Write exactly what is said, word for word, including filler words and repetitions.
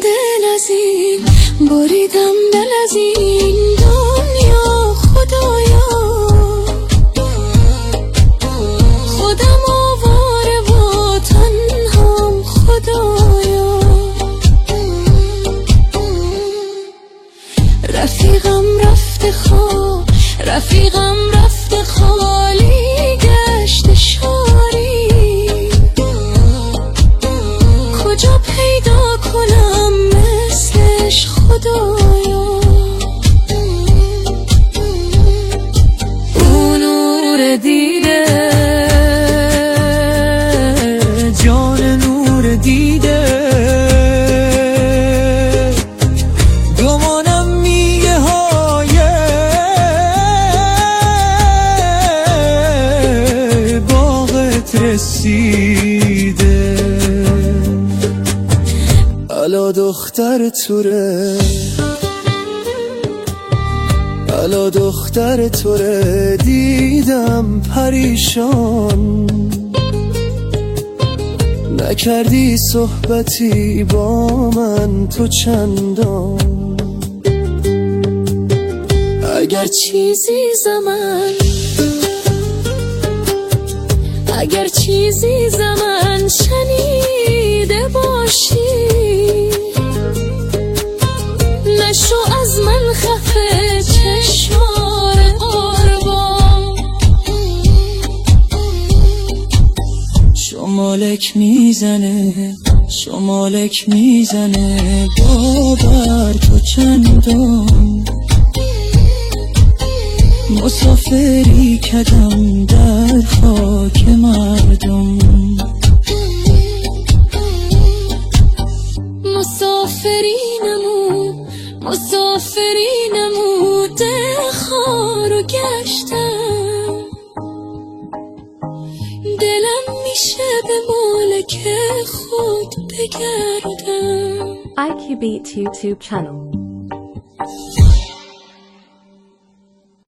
دل از این، بریدم دل از این دنیا. خدایا خودم آواره و تنهام. خدایا رفیقم رفته خواه، رفیقم رفته خالی گشت شاری. کجا پیدا کنم مثلش خدایا؟ او نور دیده، جان نور دیده، گمانم میگه های باغت رسیده. الا دختر توره، الا دختر توره، دیدم پریشان. نکردی صحبتی با من تو چندان. اگر چیزی زمن، اگر چیزی زمن شنیده باشی، نشو از من خفه چشمار قربان. شمالک میزنه، شمالک میزنه باور تو چندان. مسافری کدم در خاک مردم. مسافرینمو، مسافرینمو ده خارو گشتم. دلم میشه به مالک خود بگردم. I Q Beat YouTube channel.